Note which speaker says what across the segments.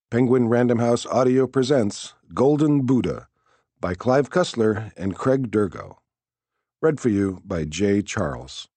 Speaker 1: Penguin Random House Audio presents Golden Buddha by Clive Cussler and Craig Durgo. Read for you by J. Charles.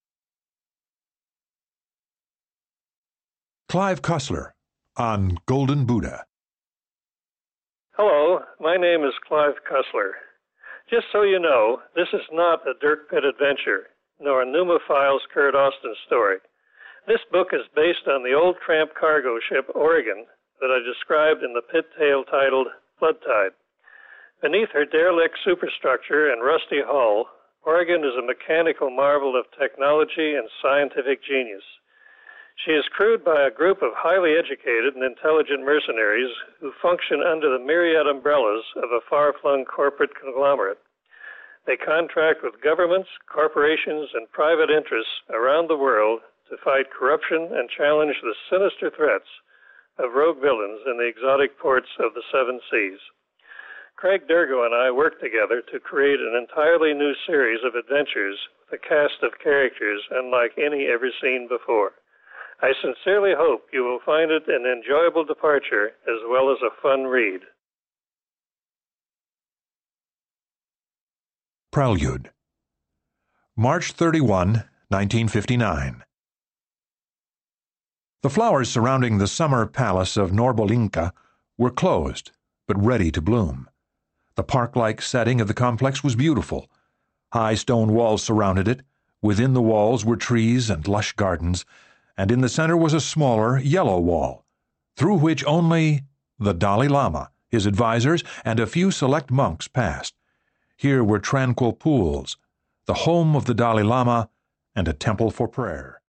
Speaker 2: Clive Cussler on Golden Buddha.
Speaker 3: Hello, my name is Clive Cussler. Just so you know, this is not a Dirk Pitt adventure, nor a Pneumophile's Kurt Austin story. This book is based on the old tramp cargo ship Oregon that I described in the Pitt tale titled Flood Tide. Beneath her derelict superstructure and rusty hull, Oregon is a mechanical marvel of technology and scientific genius. She is crewed by a group of highly educated and intelligent mercenaries who function under the myriad umbrellas of a far-flung corporate conglomerate. They contract with governments, corporations, and private interests around the world to fight corruption and challenge the sinister threats of rogue villains in the exotic ports of the Seven Seas. Craig Durgo and I worked together to create an entirely new series of adventures with a cast of characters unlike any ever seen before. I sincerely hope you will find it an enjoyable departure as well as a fun read.
Speaker 2: Prelude. March 31, 1959. The flowers surrounding the summer palace of Norbolinka were closed, but ready to bloom. The park-like setting of the complex was beautiful. High stone walls surrounded it. Within the walls were trees and lush gardens, and in the center was a smaller, yellow wall, through which only the Dalai Lama, his advisers, and a few select monks passed. Here were tranquil pools, the home of the Dalai Lama, and a temple for prayer.